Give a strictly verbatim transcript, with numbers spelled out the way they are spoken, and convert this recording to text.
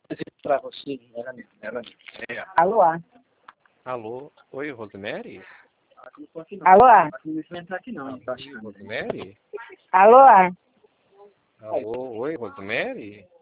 Para você, era, era, É. Alô? Alô? Oi, Rosemary? Alô? Não vai entrar aqui não. Rosemary? Alô? Alô? Oi, Rosemary?